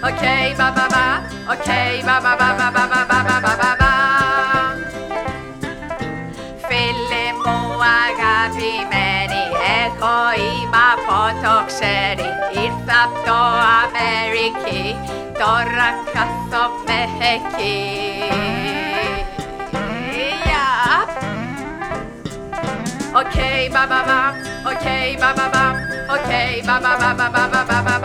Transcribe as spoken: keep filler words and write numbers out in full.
okay, ba ba ba, okay, ba ba ba ba ba ba ba ba ba ba. Φίλοι μου αγαπημένοι, έχω είμαι από το ξέρει. Ήρθα από το Αμερική, τώρα κάθομαι εκεί. Okay, ba ba ba, okay, ba ba ba, okay, ba ba ba ba ba ba ba ba.